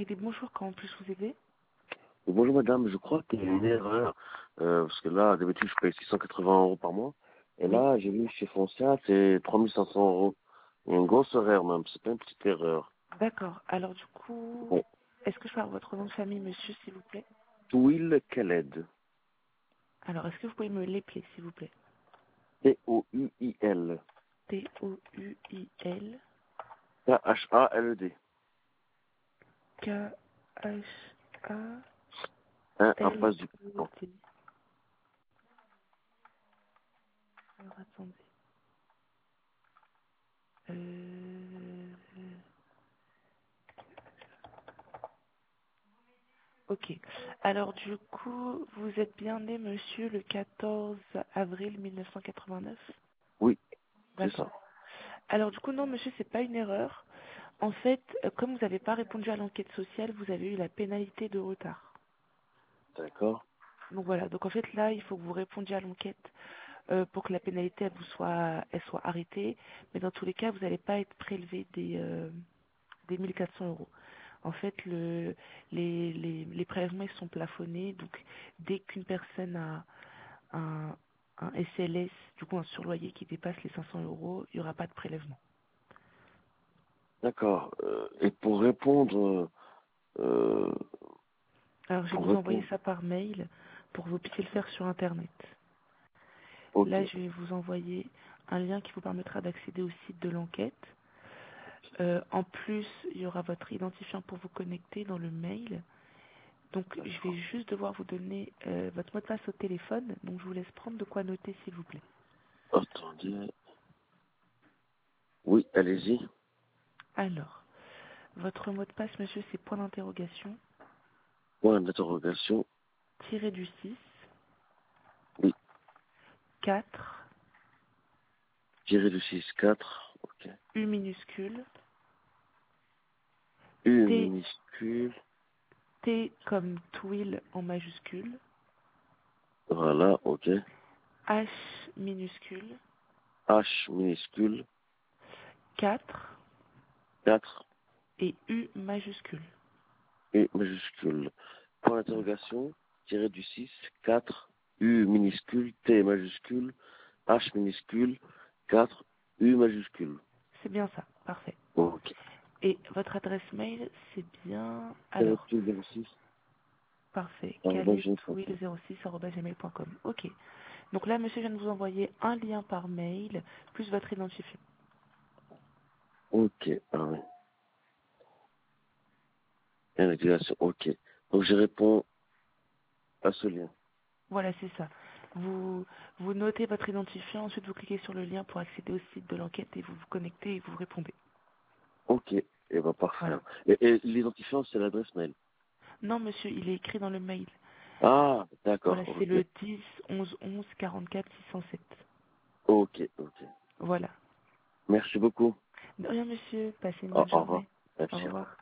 Riley, bonjour, comment puis-je vous aider? Bonjour madame, je crois qu'il y a une erreur, parce que là, d'habitude, je paye 680 € par mois, et Oui. là, j'ai vu chez Foncia, c'est 3500 €. Il y a une grosse erreur même, c'est pas une petite erreur. D'accord, alors du coup, Bon, est-ce que je peux avoir votre nom de famille, monsieur, s'il vous plaît? Touil Khaled, Alors, est-ce que vous pouvez me l'épeler, s'il vous plaît? Touil, T-O-U-I-L Khaled, K-H-A-L-E-D. impasse du Camp. Alors, attendez. Euh... Ok. Alors, du coup, vous êtes bien né, monsieur, le 14 avril 1989? Oui, c'est D'accord. ça. Alors, du coup, non, monsieur, c'est pas une erreur. En fait, comme vous n'avez pas répondu à l'enquête sociale, vous avez eu la pénalité de retard. D'accord, Donc voilà, donc en fait là, il faut que vous répondiez à l'enquête pour que la pénalité elle soit arrêtée. Mais dans tous les cas, vous n'allez pas être prélevé des 1400 €. En fait, les prélèvements ils sont plafonnés. Donc dès qu'une personne a un SLS, du coup un surloyer qui dépasse les 500 €, il n'y aura pas de prélèvement. d'accord. Et euh, Alors je vais pour vous envoyer répondre, ça par mail pour que vous puissiez le faire sur Internet. ok, Là, je vais vous envoyer un lien qui vous permettra d'accéder au site de l'enquête. En plus, il y aura votre identifiant pour vous connecter dans le mail. Donc, je vais juste devoir vous donner votre mot de passe au téléphone. Donc, je vous laisse prendre de quoi noter, s'il vous plaît. attendez, oui, allez-y, Alors, votre mot de passe, monsieur, c'est point d'interrogation, point d'interrogation, tiré du 6, oui, 4, tiré du 6 4, ok. U minuscule, U T, minuscule, T comme Twill en majuscule, voilà, ok. H minuscule, H minuscule, 4 4 et U majuscule. U majuscule. Point d'interrogation, tiré du 6 4 U minuscule, T majuscule, H minuscule, 4 U majuscule. C'est bien ça, parfait. Ok. Et votre adresse mail, c'est bien... Alors, Tiré 06, parfait, gmail.com. caletouil06@gmail.com. Ok. Donc là, monsieur, je viens de vous envoyer un lien par mail, plus votre identifiant. Ok, ah oui. Régulation, ok. Donc je réponds à ce lien. Voilà, c'est ça. Vous notez votre identifiant, ensuite vous cliquez sur le lien pour accéder au site de l'enquête et vous vous connectez et vous répondez. Ok, et ben parfait. Voilà. Et l'identifiant, c'est l'adresse mail. Non, monsieur, il est écrit dans le mail. Ah, d'accord, Voilà, c'est ok. le 10 11 11 44 607. Ok, ok. Voilà. Merci beaucoup. De rien, monsieur. Passez une Au bonne au revoir. journée. Au Merci, au revoir. revoir.